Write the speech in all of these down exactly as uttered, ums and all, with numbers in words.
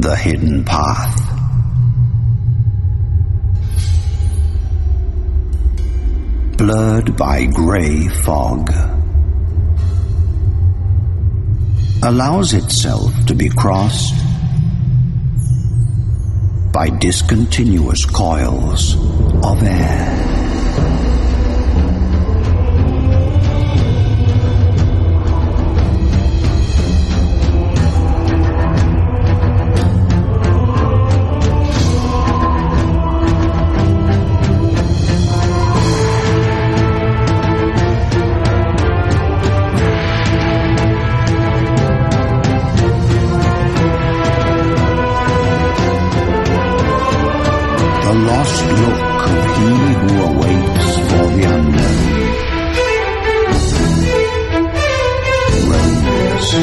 The hidden path. Blurred by grey fog, allows itself to be crossed by discontinuous coils of air. The lost look of he who awaits for the unknown. Roams.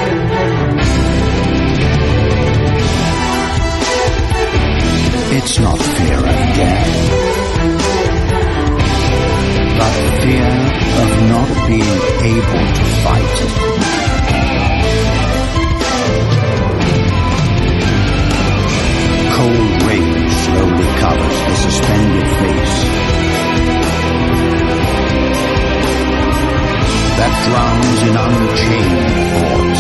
It's not fear of death, but fear of not being able to fight it. Cold rain slowly covers the suspended face that drowns in unchained thoughts.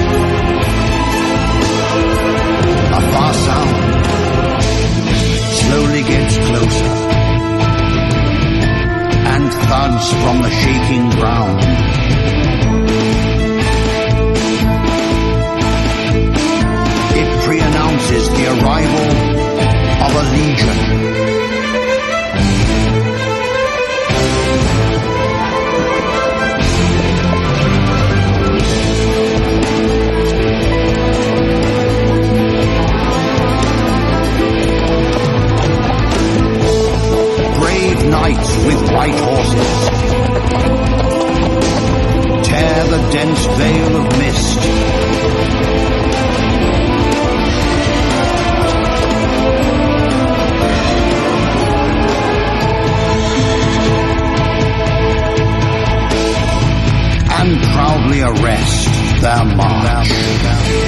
A far sound slowly gets closer and thuds from the shaking ground. It pre-announces the arrival of a legion. Brave knights with white horses tear the dense veil of mist. And proudly arrest their march.